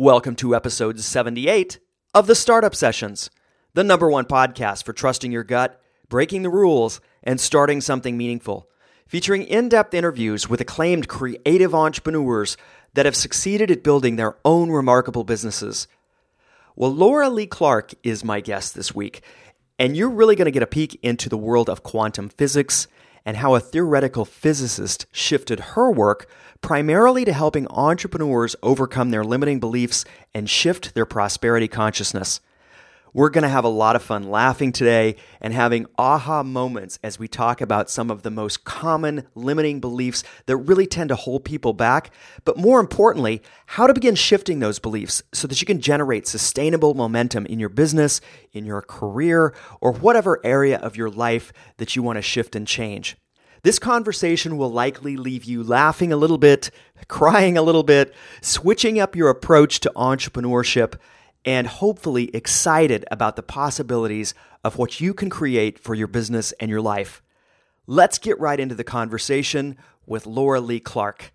Welcome to episode 78 of the Startup Sessions, the number one podcast for trusting your gut, breaking the rules, and starting something meaningful, featuring in-depth interviews with acclaimed creative entrepreneurs that have succeeded at building their own remarkable businesses. Well, Laura Lee Clark is my guest this week, and you're really going to get a peek into the world of quantum physics and how a theoretical physicist shifted her work primarily to helping entrepreneurs overcome their limiting beliefs and shift their prosperity consciousness. We're going to have a lot of fun laughing today and having aha moments as we talk about some of the most common limiting beliefs that really tend to hold people back, but more importantly, how to begin shifting those beliefs so that you can generate sustainable momentum in your business, in your career, or whatever area of your life that you want to shift and change. This conversation will likely leave you laughing a little bit, crying a little bit, switching up your approach to entrepreneurship, and hopefully excited about the possibilities of what you can create for your business and your life. Let's get right into the conversation with Laura Lee Clark.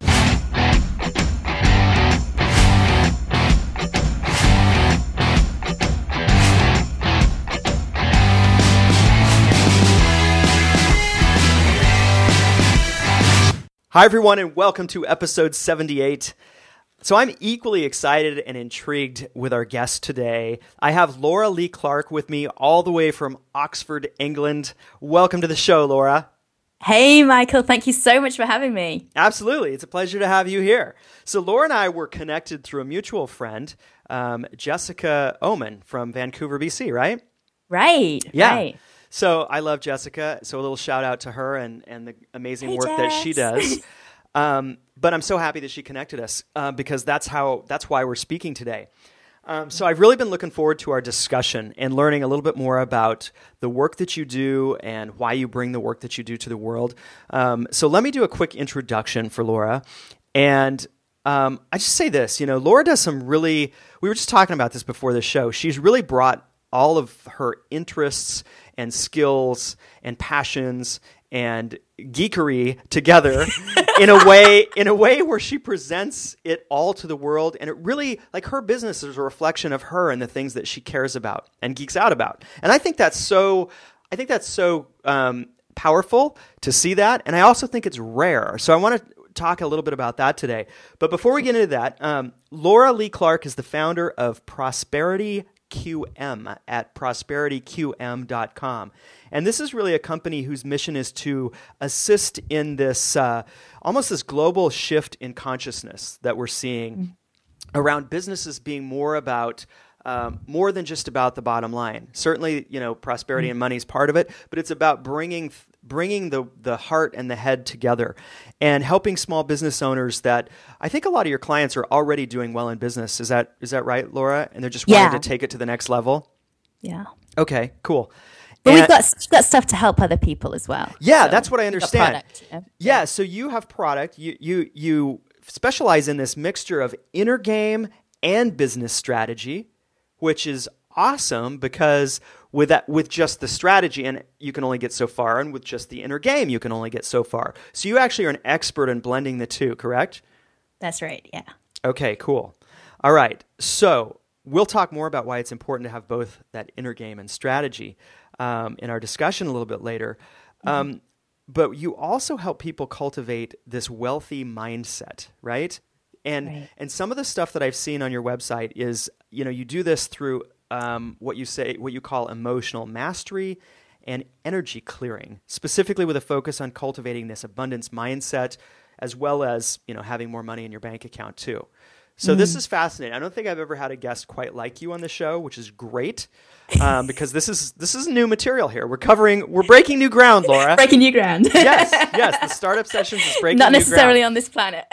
Hi, everyone, and welcome to episode 78. So I'm equally excited and intrigued with our guest today. I have Laura Lee Clark with me all the way from Oxford, England. Welcome to the show, Laura. Hey, Michael. Thank you so much for having me. Absolutely. It's a pleasure to have you here. So Laura and I were connected through a mutual friend, Jessica Oman from Vancouver, BC, right? Right. Yeah. Right. So I love Jessica. So a little shout out to her and the amazing work that she does. But I'm so happy that she connected us because that's why we're speaking today. So I've really been looking forward to our discussion and learning a little bit more about the work that you do and why you bring the work that you do to the world. So let me do a quick introduction for Laura. And I just say this, Laura does some really, we were just talking about this before the show. She's really brought all of her interests and skills and passions and geekery together in a way where she presents it all to the world, and it really, like, her business is a reflection of her and the things that she cares about and geeks out about. And I think that's so powerful to see that, and I also think it's rare. So I want to talk a little bit about that today. But before we get into that, Laura Lee Clark is the founder of Prosperity QM at prosperityqm.com. And this is really a company whose mission is to assist in this almost this global shift in consciousness that we're seeing around businesses being more about more than just about the bottom line. Certainly, prosperity and money is part of it, but it's about bringing the heart and the head together and helping small business owners that I think a lot of your clients are already doing well in business. Is that right, Laura? And they're just wanting to take it to the next level? Yeah. Okay, cool. But we've got stuff to help other people as well. Yeah, so that's what I understand. Product, Yeah, so you have product. You specialize in this mixture of inner game and business strategy, which is awesome because with just the strategy, and you can only get so far, and with just the inner game, you can only get so far. So you actually are an expert in blending the two, correct? That's right, yeah. Okay, cool. All right, so we'll talk more about why it's important to have both that inner game and strategy in our discussion a little bit later. But you also help people cultivate this wealthy mindset, right? And some of the stuff that I've seen on your website is, you do this through what you call emotional mastery and energy clearing, specifically with a focus on cultivating this abundance mindset, as well as, having more money in your bank account too. So this is fascinating. I don't think I've ever had a guest quite like you on the show, which is great, because this is new material here. We're breaking new ground, Laura. Breaking new ground. Yes. The Startup Sessions is breaking new ground. Not necessarily on this planet.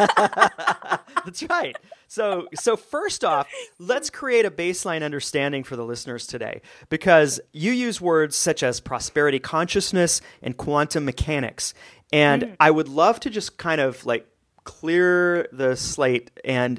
That's right. So first off, let's create a baseline understanding for the listeners today, because you use words such as prosperity consciousness and quantum mechanics, and I would love to just kind of clear the slate and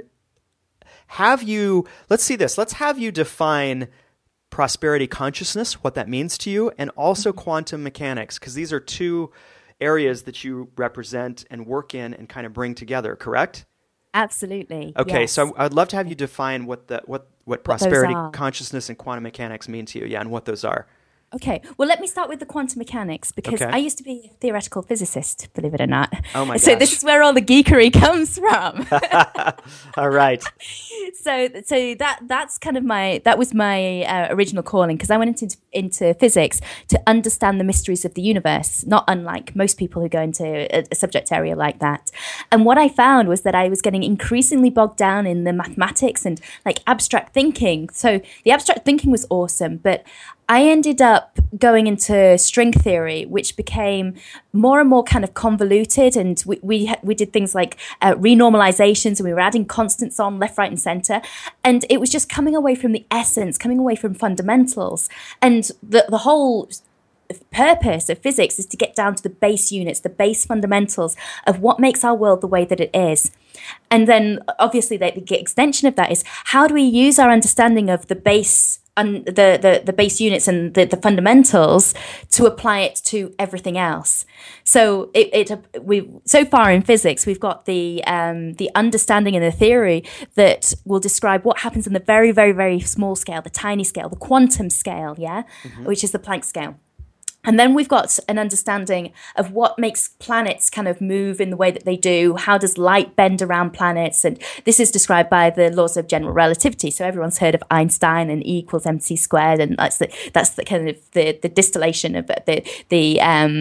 let's have you define prosperity consciousness, what that means to you, and also quantum mechanics, because these are two areas that you represent and work in and kind of bring together, correct? Absolutely. Okay, yes. so I'd love to have you define what What prosperity, those are. consciousness, and quantum mechanics mean to you. Yeah, and what those are. Okay, well, let me start with the quantum mechanics because Okay. I used to be a theoretical physicist, believe it or not. Oh my So gosh. this is where all the geekery comes from. All right. So that's kind of that was my original calling because I went into physics to understand the mysteries of the universe, not unlike most people who go into a subject area like that. And what I found was that I was getting increasingly bogged down in the mathematics and like abstract thinking. So the abstract thinking was awesome, but I ended up going into string theory, which became more and more kind of convoluted, and we did things like renormalizations, and we were adding constants on left, right, and center, and it was just coming away from the essence, coming away from fundamentals, and the whole purpose of physics is to get down to the base units, the base fundamentals of what makes our world the way that it is. And then obviously the extension of that is how do we use our understanding of the base and the base units and the fundamentals to apply it to everything else. So we so far in physics we've got the understanding and the theory that will describe what happens in the very, very, very small scale, the tiny scale, the quantum scale, which is the Planck scale. And then we've got an understanding of what makes planets kind of move in the way that they do. How does light bend around planets? And this is described by the laws of general relativity. So everyone's heard of Einstein and E equals mc squared, and that's the kind of the distillation of the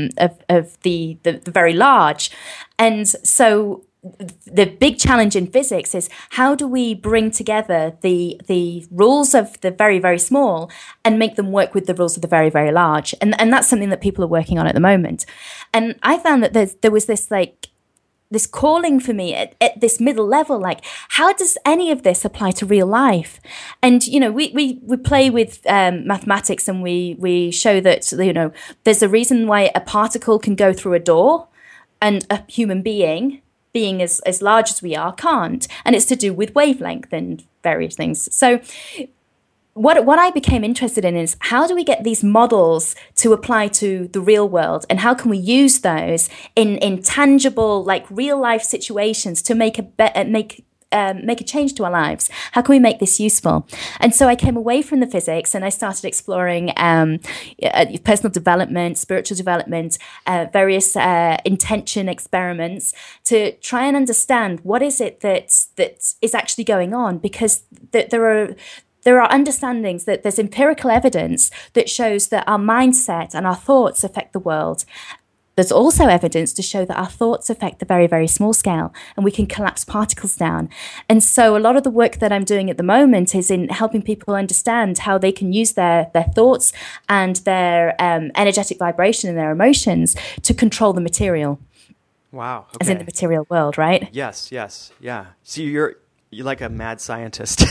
very large. And so the big challenge in physics is how do we bring together the rules of the very, very small and make them work with the rules of the very, very large? And that's something that people are working on at the moment. And I found that there was this calling for me at this middle level, like how does any of this apply to real life? And we play with mathematics, and we show that there's a reason why a particle can go through a door and a human being as large as we are can't, and it's to do with wavelength and various things. So what I became interested in is how do we get these models to apply to the real world, and how can we use those in tangible, like real life situations to make a change to our lives? How can we make this useful? And so I came away from the physics and I started exploring personal development, spiritual development, various intention experiments to try and understand what is it that is actually going on, because there are understandings that there's empirical evidence that shows that our mindset and our thoughts affect the world. There's also evidence to show that our thoughts affect the very, very small scale, and we can collapse particles down. And so a lot of the work that I'm doing at the moment is in helping people understand how they can use their thoughts and their energetic vibration and their emotions to control the material. Wow. Okay. As in the material world, right? Yes, yeah. So you're like a mad scientist.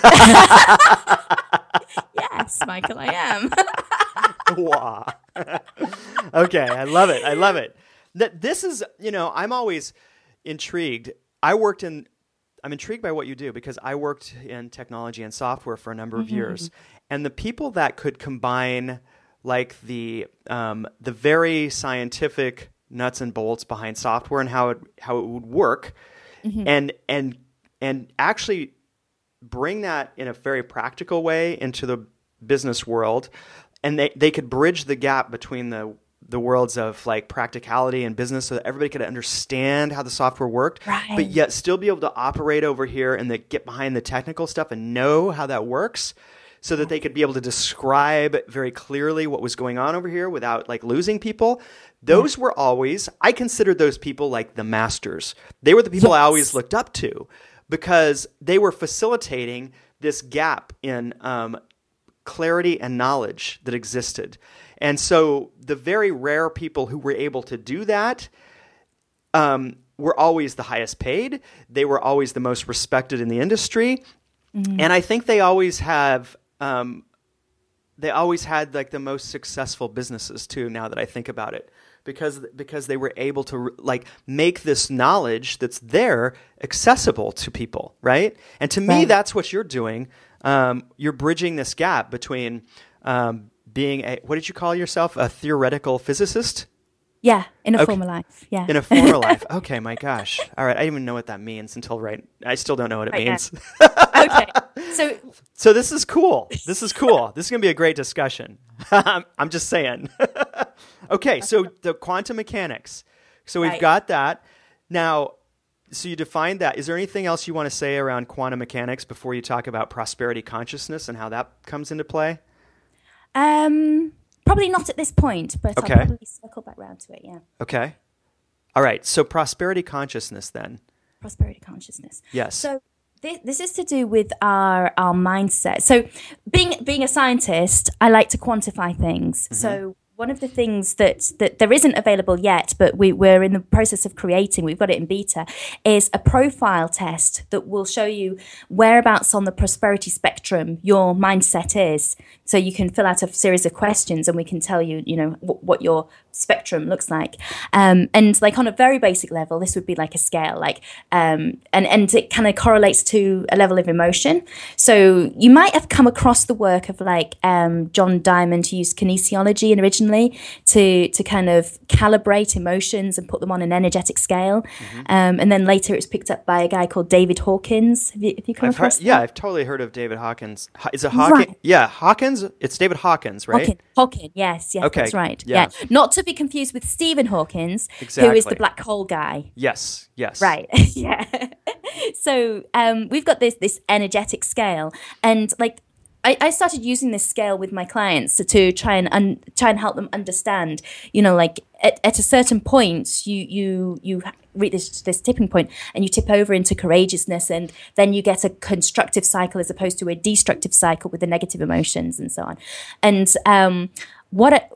Yes, Michael, I am. Wow. Okay, I love it. This is, I'm always intrigued. I'm intrigued by what you do because I worked in technology and software for a number of years, and the people that could combine like the very scientific nuts and bolts behind software and how it would work, and actually bring that in a very practical way into the business world. And they could bridge the gap between the worlds of like practicality and business, so that everybody could understand how the software worked, right, but yet still be able to operate over here and get behind the technical stuff and know how that works, so that they could be able to describe very clearly what was going on over here without like losing people. Those were always, I considered those people like the masters. They were the people I always looked up to because they were facilitating this gap in clarity and knowledge that existed. And so the very rare people who were able to do that were always the highest paid. They were always the most respected in the industry. And I think they always had like the most successful businesses too, now that I think about it, because they were able to like make this knowledge that's there accessible to people, right? And to me, that's what you're doing. You're bridging this gap between being what did you call yourself? A theoretical physicist? Yeah, in a Okay. former life. Yeah. In a former life. Okay, my gosh. All right, I didn't even know what that means until I still don't know what it Right, means. Okay. So So this is cool. This is cool. This is going to be a great discussion. I'm just saying. Okay, so the quantum mechanics. So we've Right. got that. Now, so you defined that. Is there anything else you want to say around quantum mechanics before you talk about prosperity consciousness and how that comes into play? probably not at this point, but Okay. I'll probably circle back round to it. Yeah. Okay. All right. So prosperity consciousness then. Prosperity consciousness. Yes. So this is to do with our mindset. So being a scientist, I like to quantify things. So one of the things that there isn't available yet, but we're in the process of creating, we've got it in beta, is a profile test that will show you whereabouts on the prosperity spectrum your mindset is. So you can fill out a series of questions and we can tell you, what your spectrum looks like. And like on a very basic level, this would be like a scale, like, and it kind of correlates to a level of emotion. So you might have come across the work of like, John Diamond, who used kinesiology originally to kind of calibrate emotions and put them on an energetic scale. And then later it was picked up by a guy called David Hawkins. Have you come across that? Yeah, I've totally heard of David Hawkins. Is it Hawkins? Right. Yeah, Hawkins. It's David Hawkins, right? Hawkins, yes, Okay, that's right. yeah. Yeah, not to be confused with Stephen Hawkins, who is Exactly. the black hole guy. Yes. Right. Yeah. So we've got this energetic scale, and like I started using this scale with my clients to try and help them understand. Like at a certain point, you reach this tipping point, and you tip over into courageousness, and then you get a constructive cycle as opposed to a destructive cycle with the negative emotions and so on. And what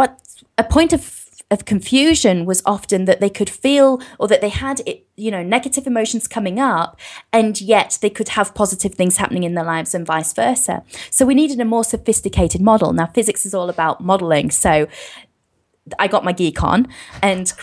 a point of confusion was often that they could feel, or that they had negative emotions coming up, and yet they could have positive things happening in their lives and vice versa. So we needed a more sophisticated model. Now physics is all about modeling, so I got my geek on and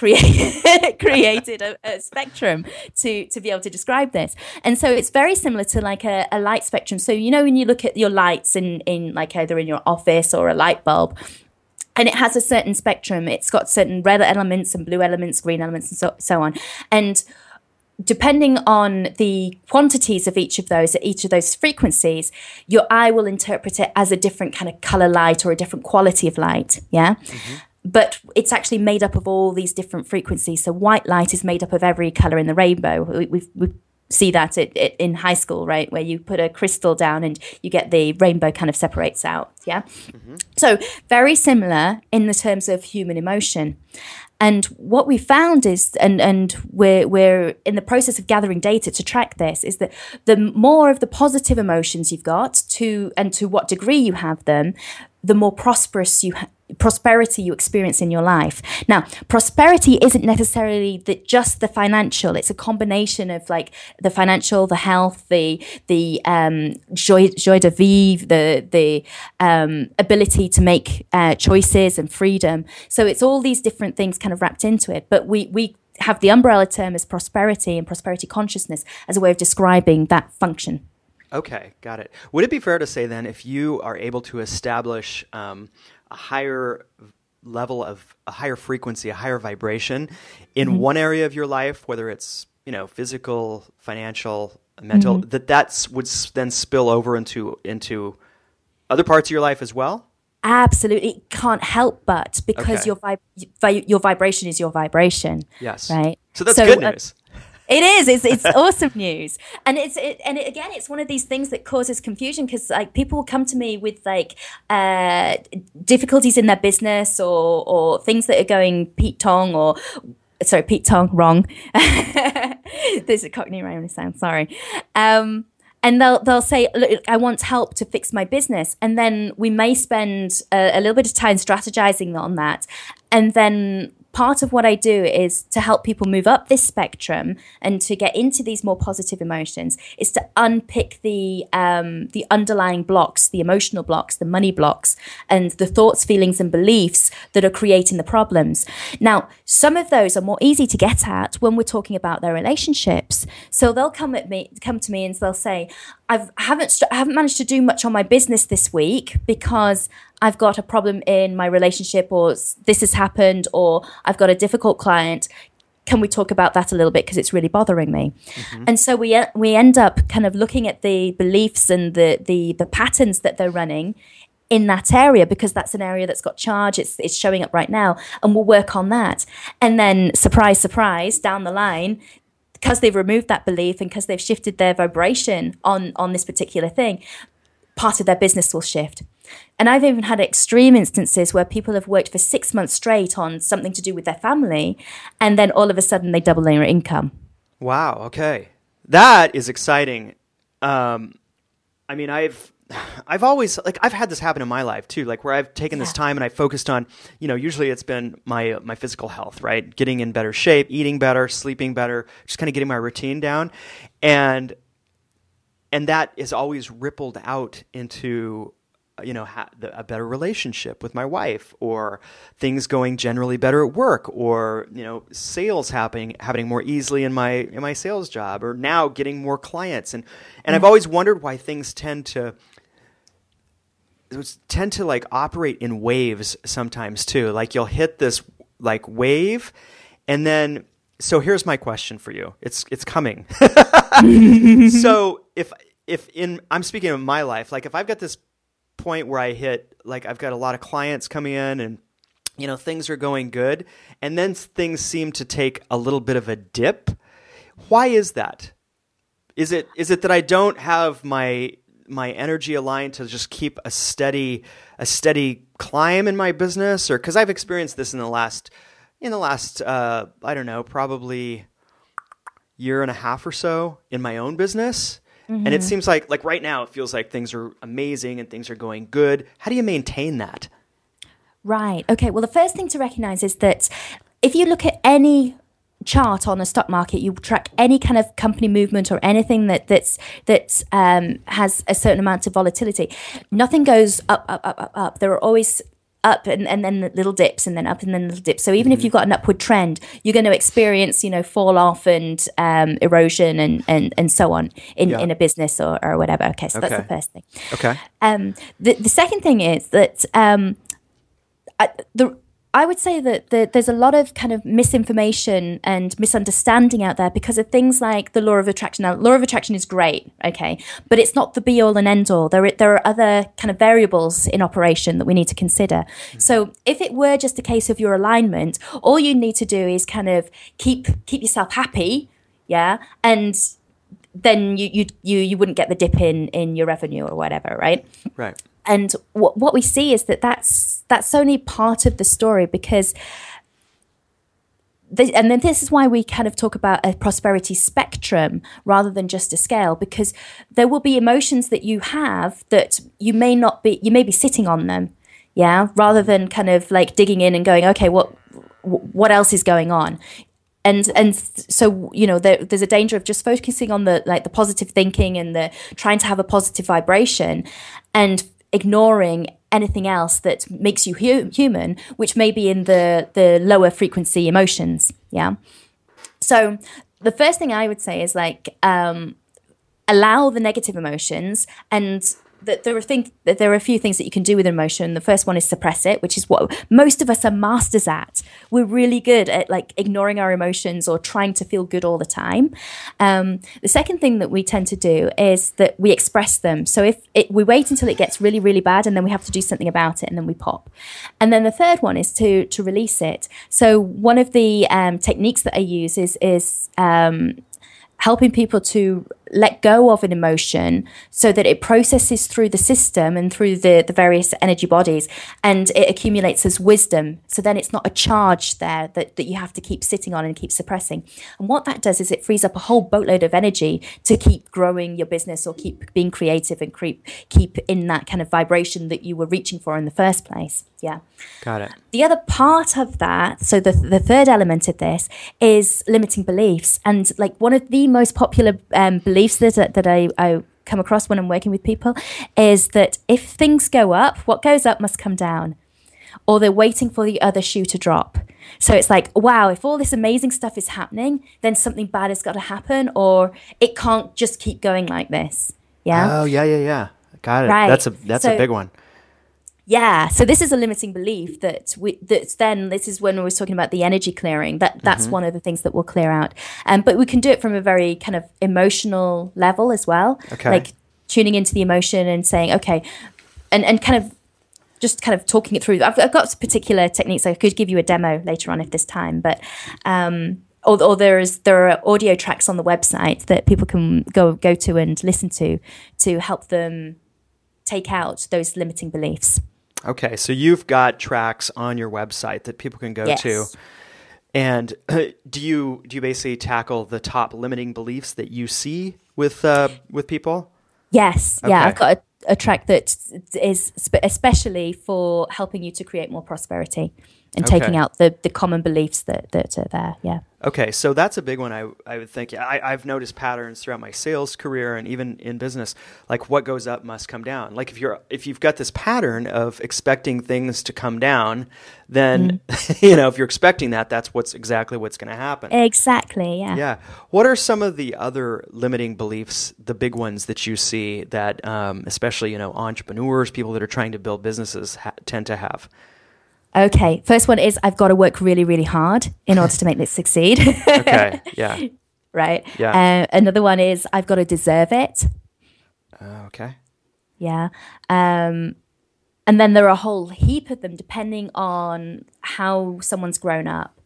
created a spectrum to be able to describe this. And so it's very similar to like a light spectrum. So when you look at your lights in like either in your office or a light bulb, and it has a certain spectrum. It's got certain red elements and blue elements, green elements, and so on. And depending on the quantities of each of those frequencies, your eye will interpret it as a different kind of color light or a different quality of light. Yeah. But it's actually made up of all these different frequencies. So white light is made up of every color in the rainbow. We see that in high school, right? Where you put a crystal down and you get the rainbow kind of separates out. Yeah. So very similar in the terms of human emotion. And what we found is, and we're in the process of gathering data to track this, is that the more of the positive emotions you've got to what degree you have them, the more prosperity you experience in your life. Now, prosperity isn't necessarily just the financial. It's a combination of like the financial, the health, the joie de vivre, the ability to make choices and freedom. So it's all these different things kind of wrapped into it. But we have the umbrella term as prosperity and prosperity consciousness as a way of describing that function. Okay, got it. Would it be fair to say then, if you are able to establish a higher level of a higher frequency, a higher vibration in one area of your life, whether it's physical, financial, mental, that would then spill over into other parts of your life as well? Absolutely, it can't help but, because your vibration is your vibration. Yes, right. So that's good news. It is. It's awesome news, and it's one of these things that causes confusion, because like people will come to me with like difficulties in their business or things that are going Pete Tong wrong. There's a Cockney rhyme sound. Sorry. And they'll say, look, I want help to fix my business. And then we may spend a little bit of time strategizing on that. And then part of what I do is to help people move up this spectrum and to get into these more positive emotions, is to unpick the underlying blocks, the emotional blocks, the money blocks, and the thoughts, feelings, and beliefs that are creating the problems. Now, some of those are more easy to get at when we're talking about their relationships. So they'll come to me and they'll say, I haven't managed to do much on my business this week because I've got a problem in my relationship, or this has happened, or I've got a difficult client. Can we talk about that a little bit because it's really bothering me? Mm-hmm. And so we end up kind of looking at the beliefs and the patterns that they're running in that area, because that's an area that's got charge. It's showing up right now, and we'll work on that. And then surprise, surprise, down the line, because they've removed that belief and because they've shifted their vibration on this particular thing, part of their business will shift. And I've even had extreme instances where people have worked for 6 months straight on something to do with their family, and then all of a sudden they double their income. Wow. Okay. That is exciting. I mean, I've always, like, I've had this happen in my life too, like where I've taken this time and I focused on, usually it's been my physical health, right? Getting in better shape, eating better, sleeping better, just kind of getting my routine down. And that is always rippled out into, a better relationship with my wife, or things going generally better at work, or, sales happening more easily in my sales job, or now getting more clients. And I've always wondered why things tend to like operate in waves sometimes too. Like you'll hit this like wave, and then, so here's my question for you. It's coming. So I'm speaking of my life, like if I've got this point where I hit, like I've got a lot of clients coming in and, things are going good, and then things seem to take a little bit of a dip. Why is that? Is it that I don't have my energy aligned to just keep a steady climb in my business? Or because I've experienced this in the last I don't know, probably year and a half or so in my own business. Mm-hmm. And it seems like right now it feels like things are amazing and things are going good. How do you maintain that? Right. Okay. Well, the first thing to recognize is that if you look at any chart on a stock market, you track any kind of company movement or anything that has a certain amount of volatility, nothing goes up. There are always up and then little dips, and then up and then little dips. So even if you've got an upward trend, you're going to experience, fall off and erosion and so on in a business or whatever. Okay, so that's the first thing. Okay. The second thing is that I would say that there's a lot of kind of misinformation and misunderstanding out there because of things like the law of attraction. Now, law of attraction is great, okay, but it's not the be-all and end-all. There are other kind of variables in operation that we need to consider. Mm-hmm. So if it were just a case of your alignment, all you need to do is kind of keep yourself happy, yeah, and then you wouldn't get the dip in your revenue or whatever, right? Right. And what we see is that's only part of the story, because and then this is why we kind of talk about a prosperity spectrum rather than just a scale, because there will be emotions that you have that you may be sitting on them, yeah, rather than kind of like digging in and going, okay, what else is going on? And so, there's a danger of just focusing on the positive thinking and the trying to have a positive vibration and ignoring anything else that makes you human, which may be in the lower frequency emotions. Yeah. So the first thing I would say is allow the negative emotions, and that there are a few things that you can do with emotion. The first one is suppress it, which is what most of us are masters at. We're really good at ignoring our emotions or trying to feel good all the time. The second thing that we tend to do is that we express them. So we wait until it gets really, really bad, and then we have to do something about it, and then we pop. And then the third one is to release it. So one of the techniques that I use is helping people to let go of an emotion so that it processes through the system and through the various energy bodies, and it accumulates as wisdom. So then it's not a charge there that you have to keep sitting on and keep suppressing. And what that does is it frees up a whole boatload of energy to keep growing your business or keep being creative and keep in that kind of vibration that you were reaching for in the first place. Yeah. Got it. The other part of that, so the third element of this is limiting beliefs. And one of the most popular beliefs that I come across when I'm working with people is that if things go up, what goes up must come down, or they're waiting for the other shoe to drop. So it's like, wow, if all this amazing stuff is happening, then something bad has got to happen, or it can't just keep going like this. Yeah. Oh, yeah. Got it. Right. That's a big one. Yeah, so this is a limiting belief this is when we were talking about the energy clearing. That's one of the things that we'll clear out. But we can do it from a very kind of emotional level as well. Okay. Like tuning into the emotion and saying, okay, and kind of just kind of talking it through. I've got particular techniques. I could give you a demo later on if there's time, but or there are audio tracks on the website that people can go to and listen to help them take out those limiting beliefs. Okay, so you've got tracks on your website that people can go to, and do you basically tackle the top limiting beliefs that you see with people? Yes, okay. Yeah, I've got a track that is especially for helping you to create more prosperity and taking out the common beliefs that are there. Yeah. Okay, so that's a big one. I would think. I've noticed patterns throughout my sales career and even in business. Like what goes up must come down. Like if you've got this pattern of expecting things to come down, then if you're expecting that, that's exactly what's going to happen. Exactly. Yeah. Yeah. What are some of the other limiting beliefs, the big ones that you see that, especially entrepreneurs, people that are trying to build businesses tend to have? Okay, first one is I've got to work really, really hard in order to make this succeed. Okay, yeah. Right? Yeah. Another one is I've got to deserve it. Okay. Yeah. And then there are a whole heap of them depending on how someone's grown up.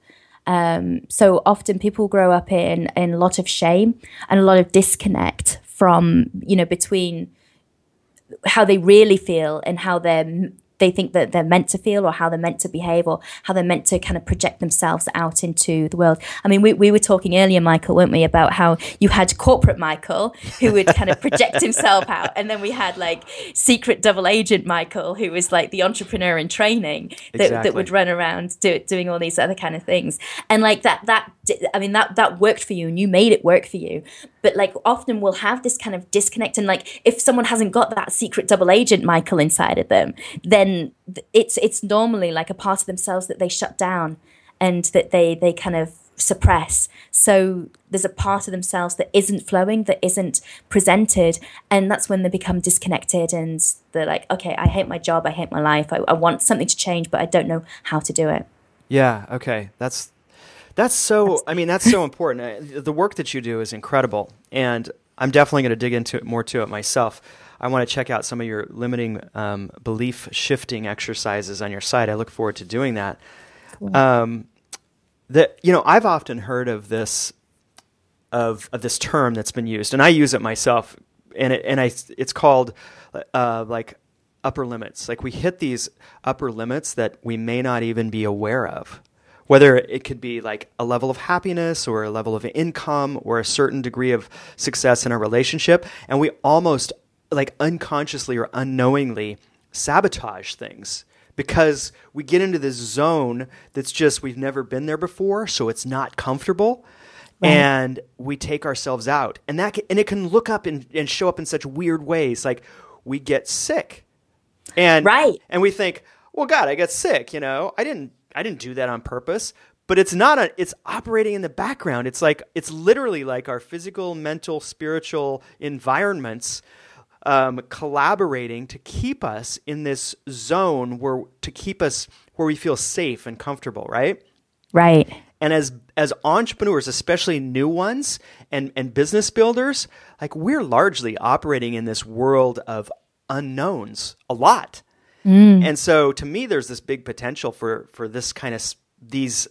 So often people grow up in a lot of shame and a lot of disconnect from, between how they really feel and how they think that they're meant to feel or how they're meant to behave or how they're meant to kind of project themselves out into the world. I mean, we were talking earlier, Michael, weren't we, about how you had corporate Michael who would kind of project himself out. And then we had like secret double agent Michael, who was like the entrepreneur in training that would run around doing all these other kind of things. And like that worked for you and you made it work for you. But like often we'll have this kind of disconnect. And like if someone hasn't got that secret double agent Michael inside of them, then it's normally like a part of themselves that they shut down and that they kind of suppress. So there's a part of themselves that isn't flowing, that isn't presented, and that's when they become disconnected and they're like, okay, I hate my job, I hate my life, I want something to change, but I don't know how to do it. Yeah, okay. That's so important. The work that you do is incredible, and I'm definitely going to dig into it more to it myself. I want to check out some of your limiting belief shifting exercises on your site. I look forward to doing that. Cool. I've often heard of this term that's been used, and I use it myself, and it's called like upper limits. Like we hit these upper limits that we may not even be aware of. Whether it could be like a level of happiness or a level of income or a certain degree of success in a relationship, and we almost like unconsciously or unknowingly sabotage things because we get into this zone that's just we've never been there before, so it's not comfortable, and we take ourselves out, and it can look up and show up in such weird ways, like we get sick, and we think, well, God, I got sick, I didn't do that on purpose. But it's operating in the background. It's literally like our physical, mental, spiritual environments collaborating to keep us in this zone where we feel safe and comfortable, right? Right. And as entrepreneurs, especially new ones and business builders, like we're largely operating in this world of unknowns a lot. And so to me, there's this big potential for this kind of these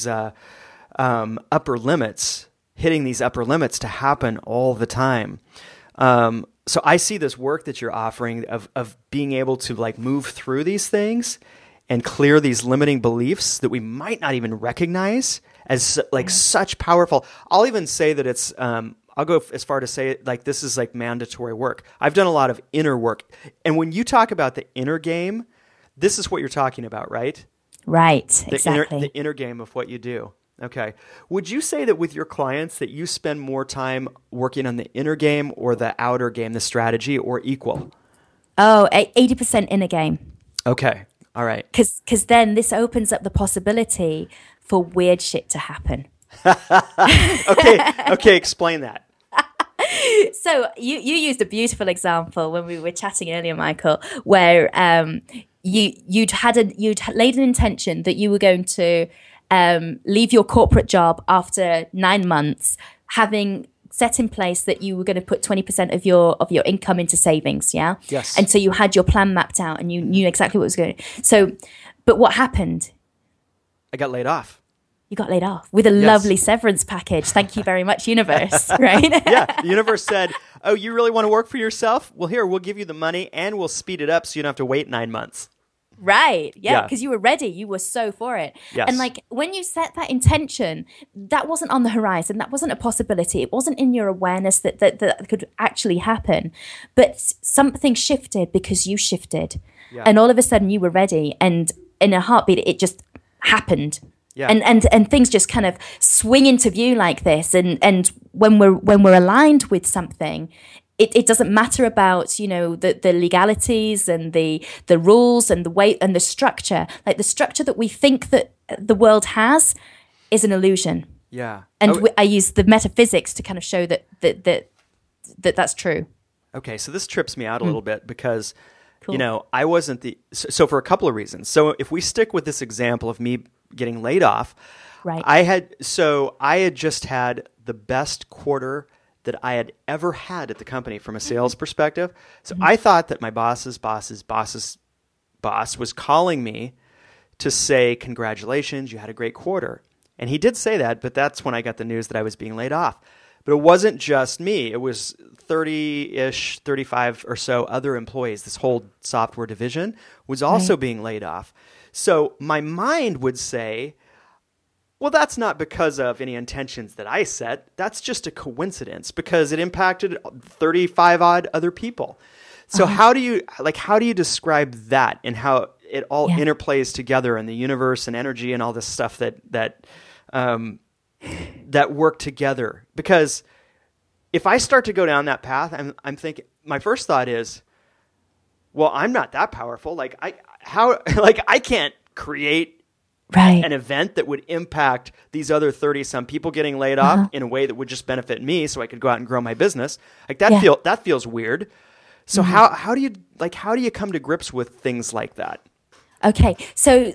upper limits, hitting these upper limits to happen all the time. So I see this work that you're offering of being able to like move through these things and clear these limiting beliefs that we might not even recognize as like such powerful. I'll even say that it's, I'll go as far to say like this is like mandatory work. I've done a lot of inner work. And when you talk about the inner game, this is what you're talking about, right? Right, exactly. The inner game of what you do. Okay. Would you say that with your clients that you spend more time working on the inner game or the outer game, the strategy, or equal? Oh, 80% inner game. Okay. All right. Because then this opens up the possibility for weird shit to happen. Okay. Explain that. So you used a beautiful example when we were chatting earlier, Michael, where you'd laid an intention that you were going to leave your corporate job after 9 months, having set in place that you were going to put 20% of your income into savings. Yeah. Yes. And so you had your plan mapped out and you knew exactly what was going on. So, but what happened? I got laid off. You got laid off with a lovely severance package. Thank you very much, universe. Right? Yeah. The universe said, oh, you really want to work for yourself? Well, here, we'll give you the money and we'll speed it up so you don't have to wait 9 months. Right. Yeah. Because you were ready. You were so for it. Yes. And like when you set that intention, that wasn't on the horizon. That wasn't a possibility. It wasn't in your awareness that could actually happen. But something shifted because you shifted. Yeah. And all of a sudden you were ready. And in a heartbeat, it just happened. Yeah. And things just kind of swing into view like this. And when we're aligned with something, it doesn't matter about, the legalities and the rules and the way and the structure. Like the structure that we think that the world has is an illusion. Yeah. And I use the metaphysics to kind of show that's true. Okay, so this trips me out a little bit because, I wasn't so for a couple of reasons. So if we stick with this example of me getting laid off, right? I had just had the best quarter that I had ever had at the company from a sales perspective. So I thought that my boss's boss's boss was calling me to say, congratulations, you had a great quarter. And he did say that, but that's when I got the news that I was being laid off. But it wasn't just me. It was 30-ish, 35 or so other employees. This whole software division was also being laid off. So my mind would say, well, that's not because of any intentions that I set. That's just a coincidence because it impacted 35 odd other people. So how do you describe that and how it all interplays together in the universe and energy and all this stuff that work together? Because if I start to go down that path, I'm thinking my first thought is, well, I'm not that powerful. I can't create an event that would impact these other 30-some people getting laid off in a way that would just benefit me so I could go out and grow my business. Like that feels weird. So how do you come to grips with things like that? Okay. So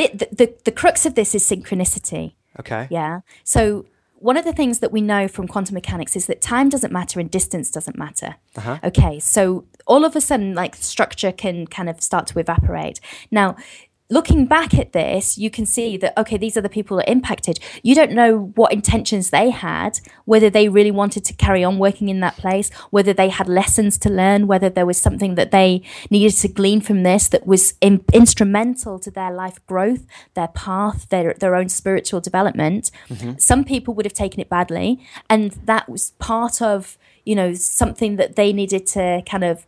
the crux of this is synchronicity. Okay. Yeah. So one of the things that we know from quantum mechanics is that time doesn't matter and distance doesn't matter. Okay. So all of a sudden, structure can kind of start to evaporate. Now, looking back at this, you can see that, okay, these are the people that are impacted. You don't know what intentions they had, whether they really wanted to carry on working in that place, whether they had lessons to learn, whether there was something that they needed to glean from this that was instrumental to their life growth, their path, their own spiritual development. Some people would have taken it badly, and that was part of, something that they needed to kind of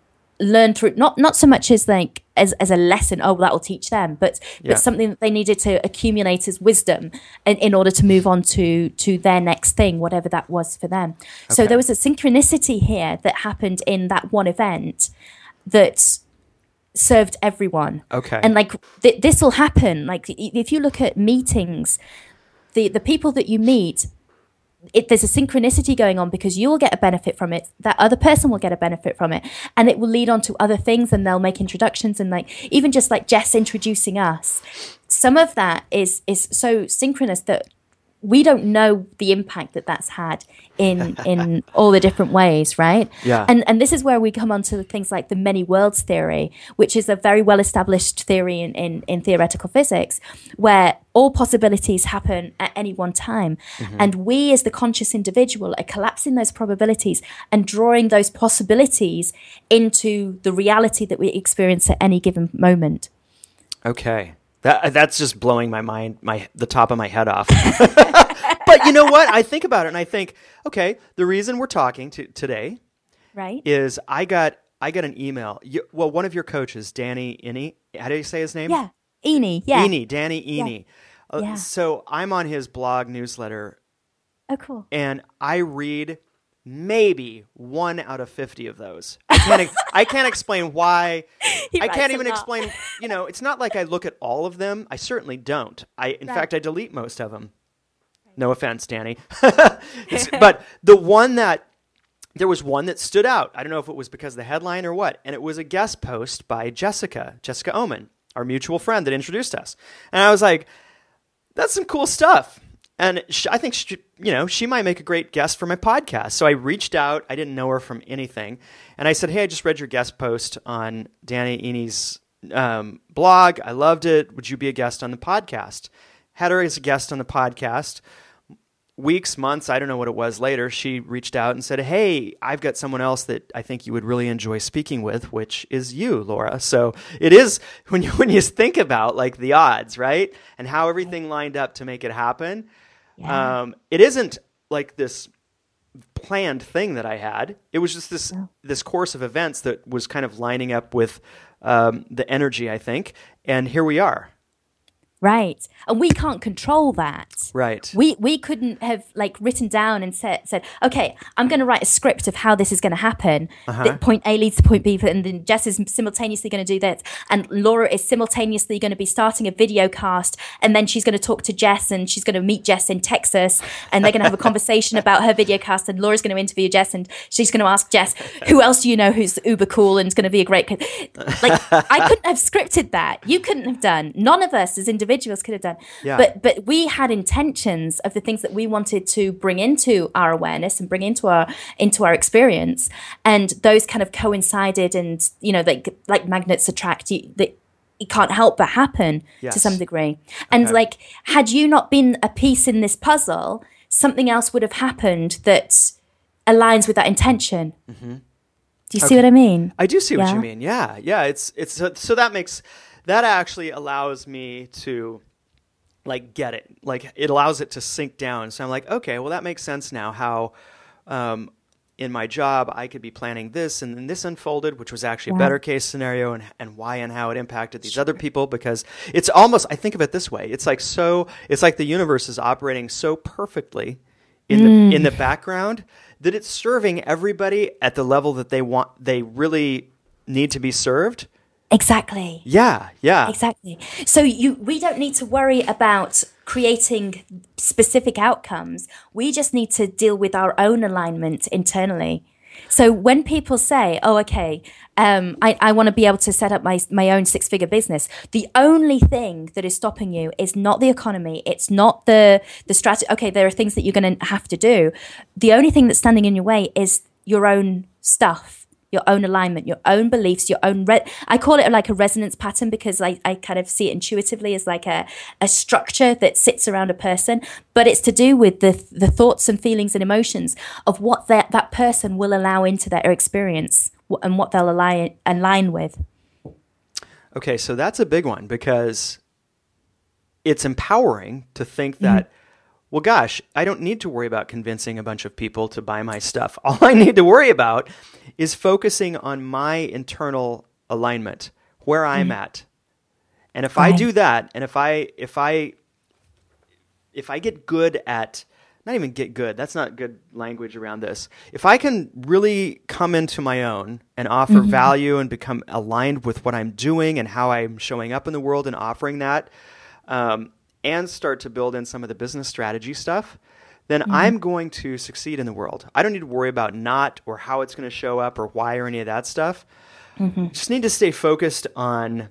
learn through, not so much as as a lesson, that will teach them, but something that they needed to accumulate as wisdom in order to move on to their next thing, whatever that was for them. Okay. So there was a synchronicity here that happened in that one event that served everyone. Okay. And this will happen. If you look at meetings, the people that you meet, there's a synchronicity going on because you'll get a benefit from it. That other person will get a benefit from it. And it will lead on to other things and they'll make introductions and even just like Jess introducing us. Some of that is so synchronous that we don't know the impact that that's had in all the different ways, right? Yeah. And this is where we come on to things like the many worlds theory, which is a very well-established theory in theoretical physics, where all possibilities happen at any one time. And we as the conscious individual are collapsing those probabilities and drawing those possibilities into the reality that we experience at any given moment. Okay. That's just blowing my mind, the top of my head off. But you know what? I think about it and I think, okay, the reason we're talking today, right, is I got an email. One of your coaches, Danny Iny. How do you say his name? Yeah, Iny. Yeah, Danny Iny. Yeah. So I'm on his blog newsletter. Oh, cool. And I read maybe 1 out of 50 of those. I can't explain why. I can't even explain, it's not like I look at all of them. I certainly don't. In fact, I delete most of them. No offense, Danny. But the one that there was one that stood out. I don't know if it was because of the headline or what. And it was a guest post by Jessica Oman, our mutual friend that introduced us. And I was like, that's some cool stuff. And I think she might make a great guest for my podcast. So I reached out. I didn't know her from anything. And I said, hey, I just read your guest post on Danny Ini's blog. I loved it. Would you be a guest on the podcast? Had her as a guest on the podcast. Weeks, months, I don't know what it was later, she reached out and said, hey, I've got someone else that I think you would really enjoy speaking with, which is you, Laura. So it is, when you think about like the odds, right? And how everything lined up to make it happen. Yeah. It isn't like this planned thing that I had. It was just this course of events that was kind of lining up with the energy, I think. And here we are. Right. And we can't control that. Right. We couldn't have like written down and said, okay, I'm going to write a script of how this is going to happen. That point A leads to point B, and then Jess is simultaneously going to do that. And Laura is simultaneously going to be starting a video cast. And then she's going to talk to Jess, and she's going to meet Jess in Texas. And they're going to have a conversation about her video cast. And Laura's going to interview Jess, and she's going to ask Jess, who else do you know who's uber cool and is going to be a great... Like, I couldn't have scripted that. You couldn't have done. None of us as individuals could have done. Yeah. But we had intentions of the things that we wanted to bring into our awareness and bring into our experience, and those kind of coincided, and like magnets attract you, that it can't help but happen to some degree. And like, had you not been a piece in this puzzle, something else would have happened that aligns with that intention. Do you see what I mean? I do see what you mean. Yeah. It's so that actually allows me to like get it. Like, it allows it to sink down. So I'm like, okay, well, that makes sense now, how in my job I could be planning this, and then this unfolded, which was actually a better case scenario, and why and how it impacted these other people, because it's almost, I think of it this way. It's like the universe is operating so perfectly in the background that it's serving everybody at the level that they really need to be served. Exactly. Yeah. Exactly. So we don't need to worry about creating specific outcomes. We just need to deal with our own alignment internally. So when people say, oh, okay, I want to be able to set up my own 6-figure business, the only thing that is stopping you is not the economy. It's not the strategy. Okay, there are things that you're going to have to do. The only thing that's standing in your way is your own stuff, your own alignment, your own beliefs, your own... I call it like a resonance pattern, because I kind of see it intuitively as like a structure that sits around a person, but it's to do with the thoughts and feelings and emotions of what that person will allow into their experience and what they'll align with. Okay, so that's a big one, because it's empowering to think that, well, gosh, I don't need to worry about convincing a bunch of people to buy my stuff. All I need to worry about is focusing on my internal alignment, where I'm at. And if I do that, and if I get good at, not even get good, that's not good language around this. If I can really come into my own and offer value and become aligned with what I'm doing and how I'm showing up in the world and offering that, and start to build in some of the business strategy stuff, then I'm going to succeed in the world. I don't need to worry about not or how it's going to show up or why or any of that stuff. Just need to stay focused on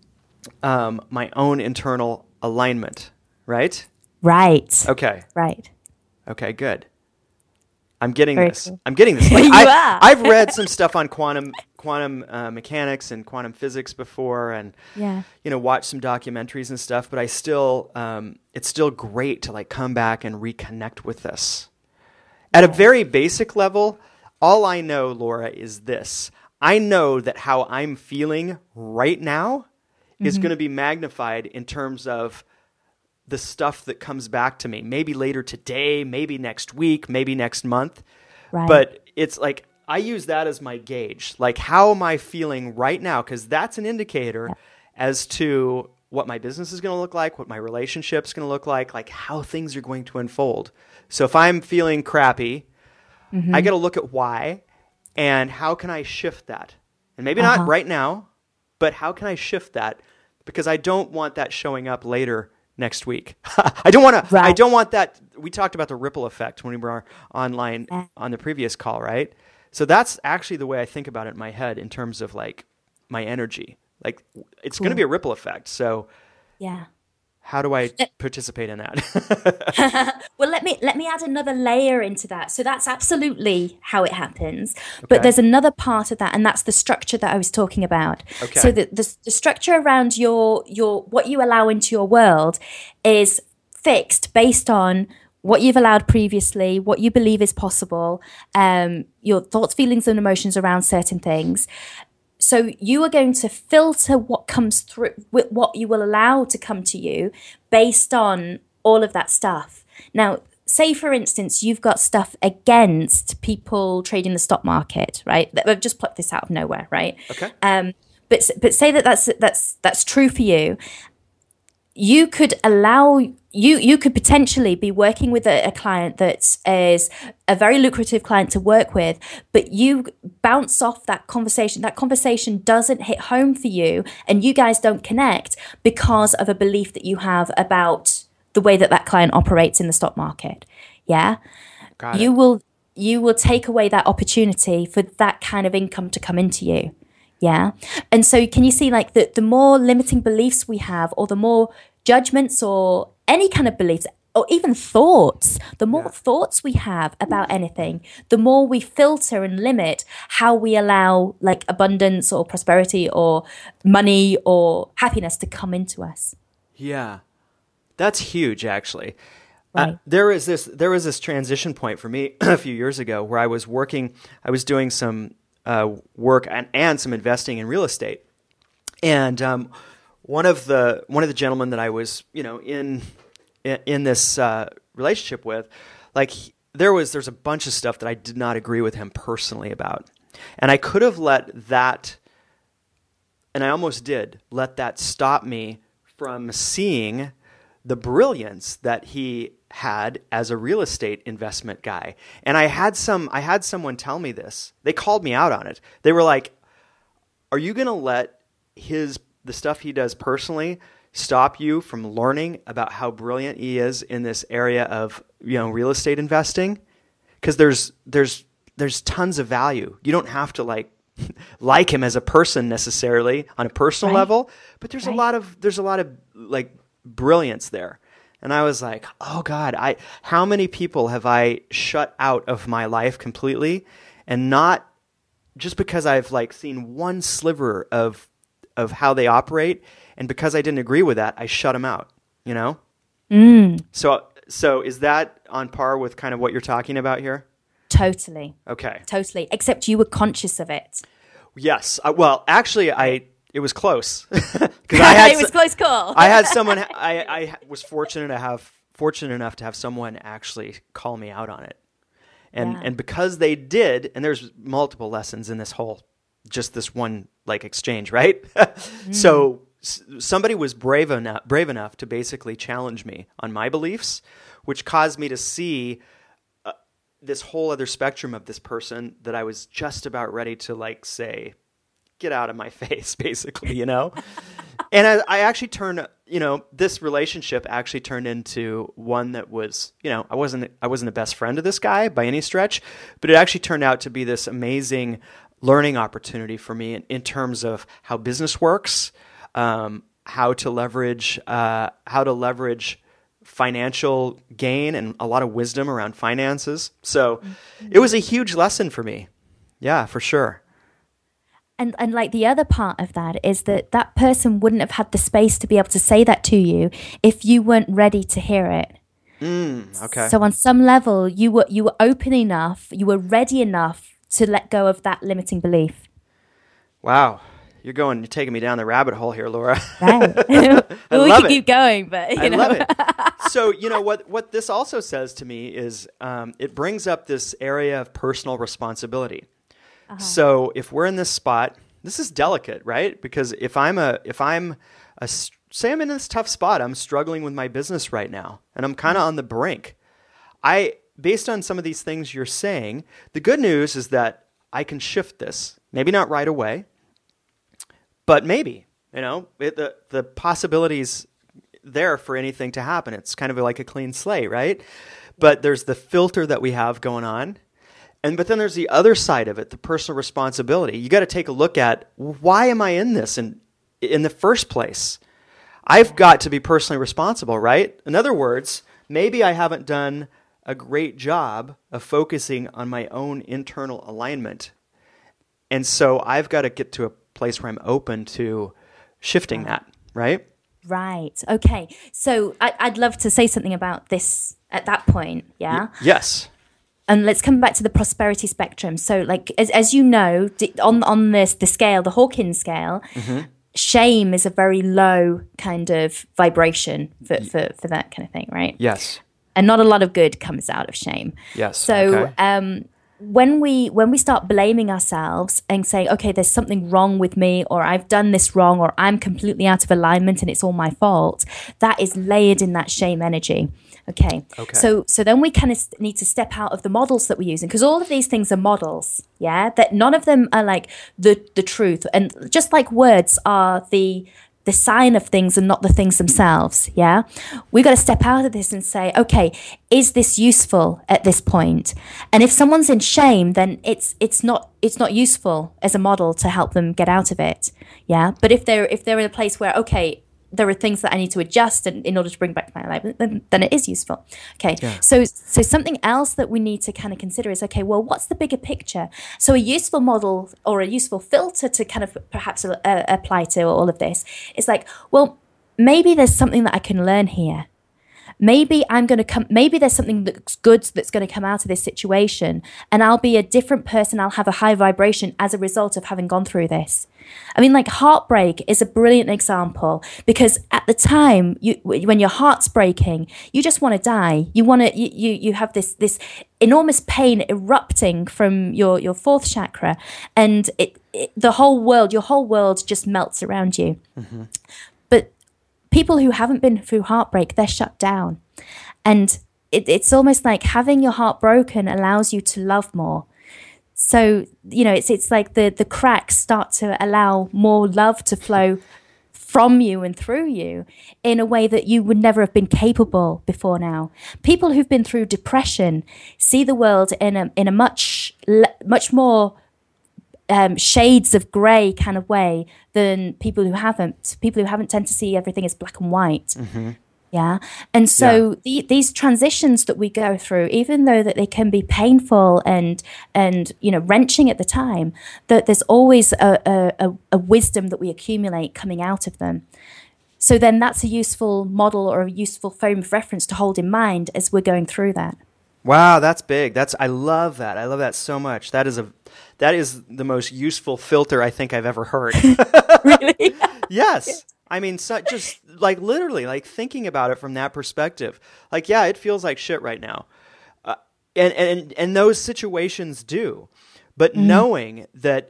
my own internal alignment, right? Right. Okay. Right. Okay, good. I'm getting Very this. cool. I'm getting this. Like, I've read some stuff on quantum mechanics and quantum physics before, and watched some documentaries and stuff. But I still, it's still great to like come back and reconnect with this. At a very basic level, all I know, Laura, is this: I know that how I'm feeling right now is going to be magnified in terms of the stuff that comes back to me, maybe later today, maybe next week, maybe next month. Right. But it's like, I use that as my gauge. Like, how am I feeling right now? Because that's an indicator as to what my business is going to look like, what my relationship's going to look like how things are going to unfold. So if I'm feeling crappy, I got to look at why, and how can I shift that? And maybe not right now, but how can I shift that? Because I don't want that showing up later next week. I don't want that. We talked about the ripple effect when we were online on the previous call, right? So that's actually the way I think about it in my head in terms of like my energy. Like it's going to be a ripple effect. So yeah. How do I participate in that? Well, let me add another layer into that. So that's absolutely how it happens. Okay. But there's another part of that, and that's the structure that I was talking about. Okay. So the structure around your what you allow into your world is fixed based on what you've allowed previously, what you believe is possible, your thoughts, feelings, and emotions around certain things. So you are going to filter what comes through, what you will allow to come to you based on all of that stuff. Now, say, for instance, you've got stuff against people trading the stock market, right? I've just plucked this out of nowhere, right? Okay. But say that's true for you. You could allow you could potentially be working with a client that is a very lucrative client to work with, but you bounce off that conversation. That conversation doesn't hit home for you, and you guys don't connect because of a belief that you have about the way that client operates in the stock market. Yeah, got it. You will take away that opportunity for that kind of income to come into you. Yeah. And so can you see like the more limiting beliefs we have, or the more judgments or any kind of beliefs, or even thoughts, the more thoughts we have about anything, the more we filter and limit how we allow like abundance or prosperity or money or happiness to come into us. Yeah. That's huge, actually. Right. There was this transition point for me a few years ago where I was doing some work and some investing in real estate, and one of the gentlemen that I was in this relationship with, like there's a bunch of stuff that I did not agree with him personally about, and I could have let that, and I almost did let that stop me from seeing the brilliance that he had as a real estate investment guy. And I had someone tell me this. They called me out on it. They were like, "Are you going to let the stuff he does personally stop you from learning about how brilliant he is in this area of, real estate investing? Because there's tons of value. You don't have to like him as a person necessarily on a personal level, but there's a lot of like brilliance there." And I was like, oh God, how many people have I shut out of my life completely, and not just because I've seen one sliver of how they operate, and because I didn't agree with that, I shut them out, So is that on par with kind of what you're talking about here? Totally. Okay. Totally. Except you were conscious of it. Yes. Well, actually, it was close. It was close call. I had someone. I was fortunate enough to have someone actually call me out on it, and because they did, and there's multiple lessons in this this one exchange, right? So somebody was brave enough to basically challenge me on my beliefs, which caused me to see this whole other spectrum of this person that I was just about ready to say, get out of my face, basically, And I actually turned, this relationship actually turned into one that was, I wasn't the best friend of this guy by any stretch, but it actually turned out to be this amazing learning opportunity for me in terms of how business works, how to leverage financial gain, and a lot of wisdom around finances. So it was a huge lesson for me. Yeah, for sure. And the other part of that is that person wouldn't have had the space to be able to say that to you if you weren't ready to hear it. Okay. So on some level, you were open enough, you were ready enough to let go of that limiting belief. Wow. You're taking me down the rabbit hole here, Laura. Right. We could keep going, but I love it. So, what this also says to me is it brings up this area of personal responsibility. Uh-huh. So if we're in this spot, this is delicate, right? Because say I'm in this tough spot, I'm struggling with my business right now, and I'm kind of on the brink. Based on some of these things you're saying, the good news is that I can shift this. Maybe not right away, but maybe, the possibilities there for anything to happen. It's kind of like a clean slate, right? But there's the filter that we have going on. But then there's the other side of it, the personal responsibility. You got to take a look at, why am I in this in the first place? I've got to be personally responsible, right? In other words, maybe I haven't done a great job of focusing on my own internal alignment. And so I've got to get to a place where I'm open to shifting that, right? Right. Okay. So I'd love to say something about this at that point. Yeah. Yes. And let's come back to the prosperity spectrum. So, like, as you know, on the scale, the Hawkins scale, shame is a very low kind of vibration for that kind of thing, right? Yes. And not a lot of good comes out of shame. Yes. So, when we start blaming ourselves and saying, okay, there's something wrong with me, or I've done this wrong, or I'm completely out of alignment and it's all my fault, that is layered in that shame energy. Okay. So then we kind of need to step out of the models that we're using, because all of these things are models, yeah? That none of them are like the truth. And just like words are the sign of things and not the things themselves, yeah? We got to step out of this and say, okay, is this useful at this point? And if someone's in shame, then it's not useful as a model to help them get out of it, yeah? But if they're in a place where, okay, there are things that I need to adjust in order to bring back my alignment, then it is useful. Okay, yeah. So something else that we need to kind of consider is, okay, well, what's the bigger picture? So a useful model or a useful filter to kind of perhaps apply to all of this is like, well, maybe there's something that I can learn here. Maybe there's something that's good that's going to come out of this situation, and I'll be a different person. I'll have a high vibration as a result of having gone through this. I mean, like, heartbreak is a brilliant example, because at the time, when your heart's breaking, you just want to die. You have this enormous pain erupting from your fourth chakra, and your whole world just melts around you. Mm-hmm. But people who haven't been through heartbreak, they're shut down. And it's almost like having your heart broken allows you to love more. So, it's like the cracks start to allow more love to flow from you and through you in a way that you would never have been capable before now. People who've been through depression see the world in a much more shades of grey kind of way than people who haven't. People who haven't tend to see everything as black and white. Mm-hmm. Yeah. And so these transitions that we go through, even though that they can be painful and wrenching at the time, that there's always a wisdom that we accumulate coming out of them. So then that's a useful model or a useful frame of reference to hold in mind as we're going through that. Wow, that's big. I love that. I love that so much. That is the most useful filter I think I've ever heard. Really? Yes. I mean, just like literally, like thinking about it from that perspective, like, yeah, it feels like shit right now, and those situations do, but knowing that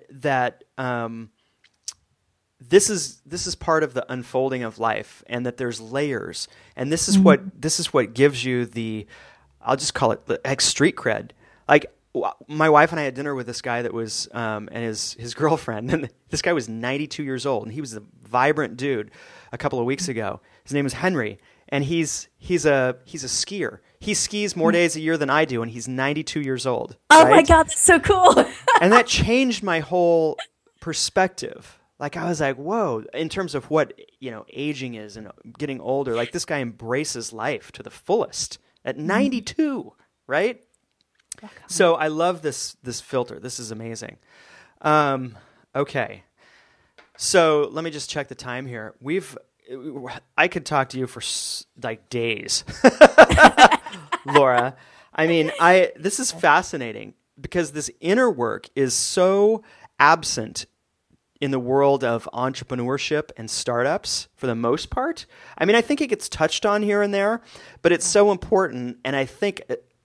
this is part of the unfolding of life, and that there's layers, and this is what gives you the, I'll just call it like street cred. Like, my wife and I had dinner with this guy that was, and his girlfriend, and this guy was 92 years old, and he was a vibrant dude a couple of weeks ago. His name is Henry, and he's a skier. He skis more days a year than I do, and he's 92 years old. Oh, right? My God, that's so cool. And that changed my whole perspective. Like, I was like, whoa, in terms of what, aging is and getting older, like, this guy embraces life to the fullest at 92, right? So I love this filter. This is amazing. Okay. So let me just check the time here. I could talk to you for like days, Laura. I mean, this is fascinating because this inner work is so absent in the world of entrepreneurship and startups for the most part. I mean, I think it gets touched on here and there, but it's so important. And I think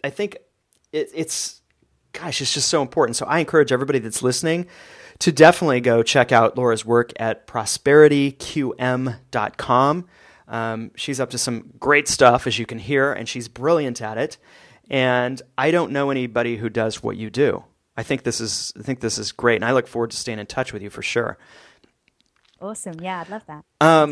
it's just so important. So I encourage everybody that's listening to definitely go check out Laura's work at prosperityqm.com. She's up to some great stuff, as you can hear, and she's brilliant at it. And I don't know anybody who does what you do. I think this is great, and I look forward to staying in touch with you for sure. Awesome. Yeah, I'd love that.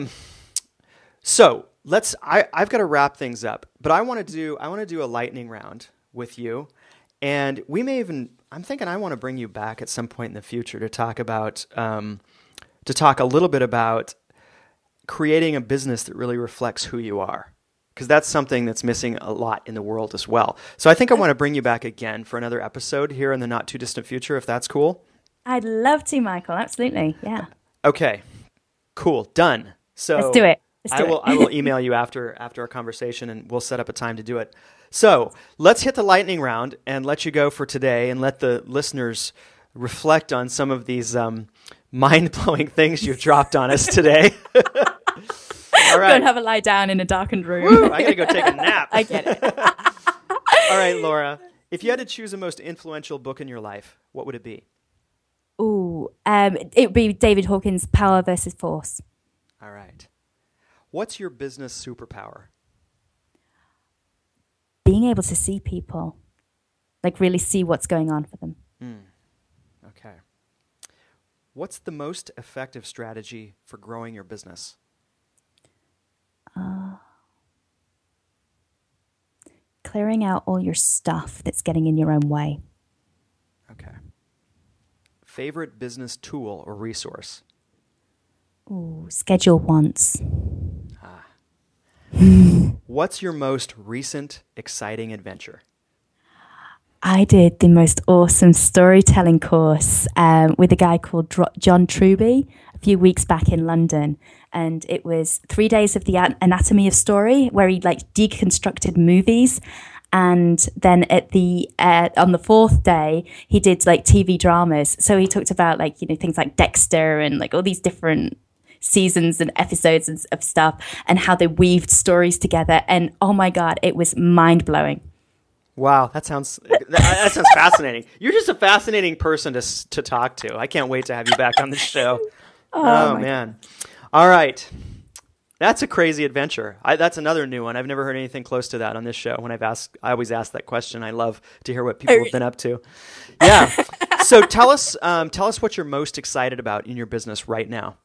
So I've got to wrap things up, but I want to do a lightning round with you, and we may even I'm thinking I want to bring you back at some point in the future to talk about, to talk a little bit about creating a business that really reflects who you are. Because that's something that's missing a lot in the world as well. So I think I want to bring you back again for another episode here in the not too distant future, if that's cool. I'd love to, Michael. Absolutely. Yeah. Okay. Cool. Done. So let's do it. I will email you after our conversation, and we'll set up a time to do it. So let's hit the lightning round and let you go for today, and let the listeners reflect on some of these mind-blowing things you've dropped on us today. All right. Go and have a lie down in a darkened room. Woo, I gotta go take a nap. I get it. All right, Laura. If you had to choose a most influential book in your life, what would it be? Ooh, it would be David Hawkins' Power versus Force. All right. What's your business superpower? Being able to see people, like really see what's going on for them. Okay. What's the most effective strategy for growing your business? Clearing out all your stuff that's getting in your own way. Okay. Favorite business tool or resource? Ooh, schedule once. What's your most recent exciting adventure? I did the most awesome storytelling course with a guy called John Truby a few weeks back in London. And it was 3 days of the anatomy of story, where he like deconstructed movies. And then at the on the fourth day, he did like TV dramas. So he talked about like, things like Dexter and like all these different seasons and episodes of stuff, and how they weaved stories together. And oh my God, it was mind blowing. Wow, that sounds fascinating. You're just a fascinating person to talk to. I can't wait to have you back on the show. Oh man. All right. That's a crazy adventure. That's another new one. I've never heard anything close to that on this show. When I always ask that question. I love to hear what people have been up to. Yeah. So tell us what you're most excited about in your business right now.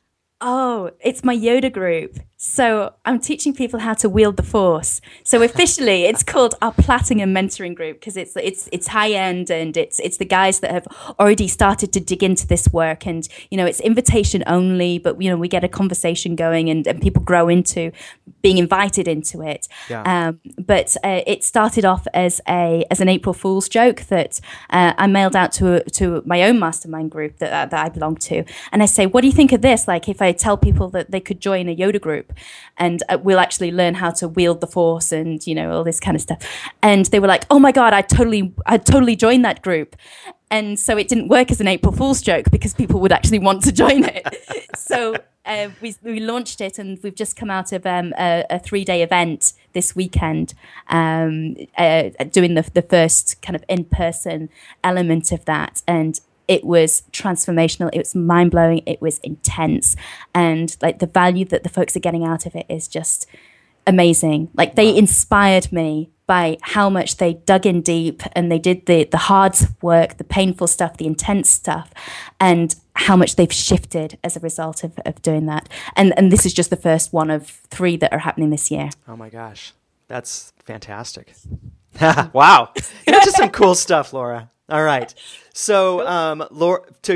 Oh, it's my Yoda group. So I'm teaching people how to wield the Force. So officially, it's called our Platinum Mentoring Group because it's high end, and it's the guys that have already started to dig into this work. And it's invitation only, but we get a conversation going, and people grow into being invited into it. Yeah. But it started off as an April Fool's joke that I mailed out to my own mastermind group that I belong to, and I say, what do you think of this? Like, if I tell people that they could join a Yoda group, and we'll actually learn how to wield the Force and all this kind of stuff. And they were like, oh my God, I'd totally join that group. And so it didn't work as an April Fool's joke because people would actually want to join it. So we launched it, and we've just come out of a 3-day event this weekend, doing the first kind of in-person element of that. And it was transformational. It was mind-blowing. It was intense. And like the value that the folks are getting out of it is just amazing. Like they inspired me by how much they dug in deep, and they did the hard work, the painful stuff, the intense stuff, and how much they've shifted as a result of doing that. And this is just the first one of 3 that are happening this year. Oh my gosh. That's fantastic. Wow. You're into some cool stuff, Laura. All right. So, Laura,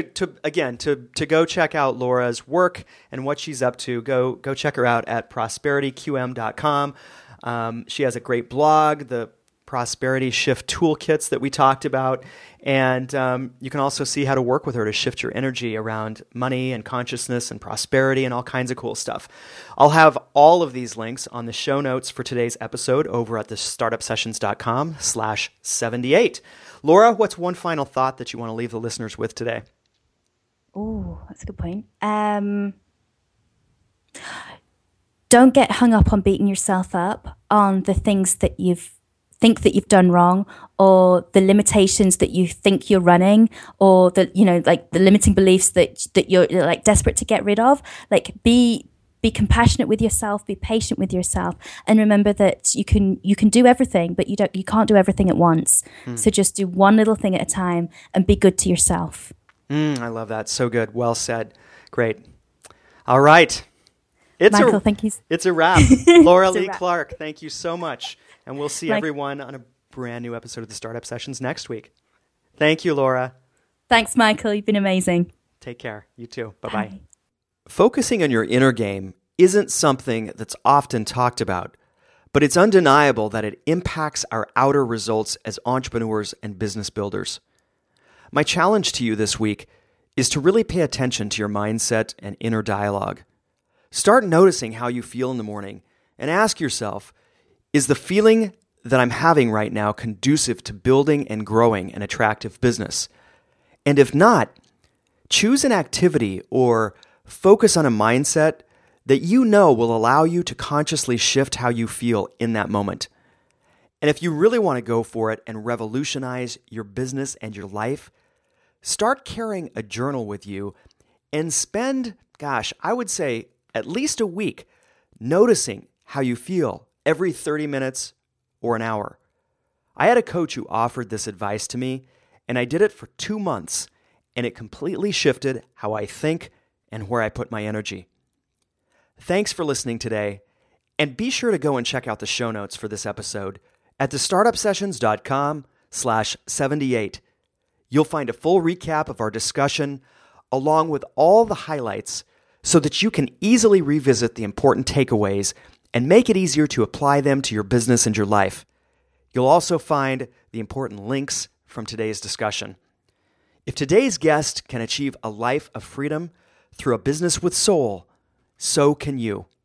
to go check out Laura's work and what she's up to, go check her out at prosperityqm.com. She has a great blog, the Prosperity Shift Toolkits that we talked about, and you can also see how to work with her to shift your energy around money and consciousness and prosperity and all kinds of cool stuff. I'll have all of these links on the show notes for today's episode over at thestartupsessions.com/78. Laura, what's one final thought that you want to leave the listeners with today? Oh, that's a good point. Don't get hung up on beating yourself up on the things that you've done wrong, or the limitations that you think you're running, or the the limiting beliefs that you're like desperate to get rid of. Like be compassionate with yourself, be patient with yourself, and remember that you can do everything, but you can't do everything at once. So just do one little thing at a time and be good to yourself. I love that. So good. Well said. Great. All right. Michael, thank you. It's a wrap. Laura Lee Clark, thank you so much. And we'll see everyone on a brand new episode of the Startup Sessions next week. Thank you, Laura. Thanks, Michael. You've been amazing. Take care. You too. Bye-bye. Focusing on your inner game isn't something that's often talked about, but it's undeniable that it impacts our outer results as entrepreneurs and business builders. My challenge to you this week is to really pay attention to your mindset and inner dialogue. Start noticing how you feel in the morning and ask yourself, is the feeling that I'm having right now conducive to building and growing an attractive business? And if not, choose an activity or focus on a mindset that you know will allow you to consciously shift how you feel in that moment. And if you really want to go for it and revolutionize your business and your life, start carrying a journal with you and spend, I would say at least a week noticing how you feel every 30 minutes or an hour. I had a coach who offered this advice to me, and I did it for 2 months, and it completely shifted how I think and where I put my energy. Thanks for listening today, and be sure to go and check out the show notes for this episode at thestartupsessions.com/78. You'll find a full recap of our discussion along with all the highlights so that you can easily revisit the important takeaways and make it easier to apply them to your business and your life. You'll also find the important links from today's discussion. If today's guest can achieve a life of freedom through a business with soul, so can you.